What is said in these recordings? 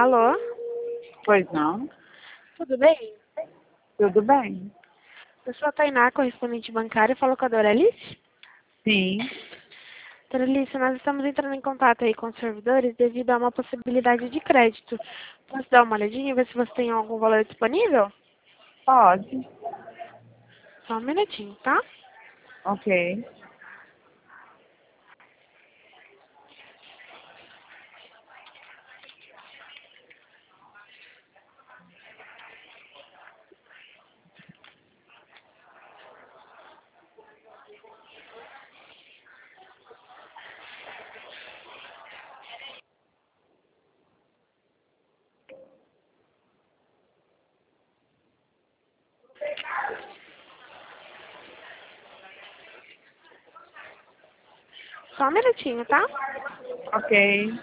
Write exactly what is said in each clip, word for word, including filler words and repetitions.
Alô? Pois não? Tudo bem? Tudo bem? Eu sou a Tainá, correspondente bancária, falo com a Doralice. Sim. Doralice, nós estamos entrando em contato aí com os servidores devido a uma possibilidade de crédito. Posso dar uma olhadinha e ver se você tem algum valor disponível? Pode. Só um minutinho, tá? Ok. Só um minutinho, tá? Ok.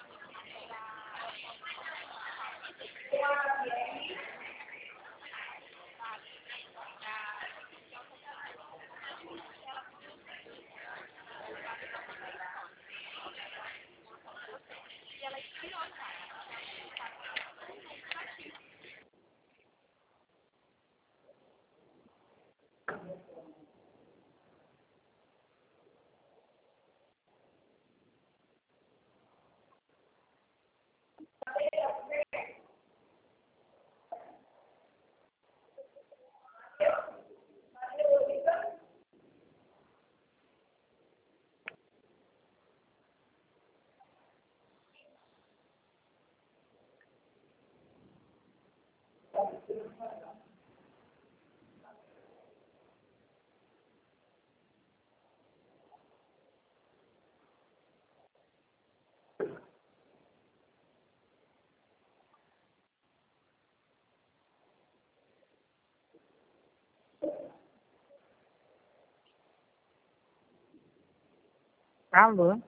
Alô?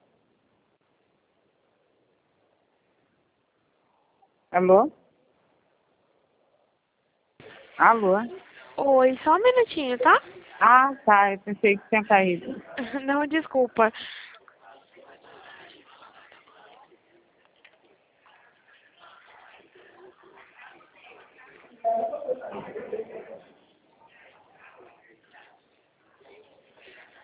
Alô? Alô? Oi, só um minutinho, tá? Ah, tá. Eu pensei que tinha caído. Não, desculpa.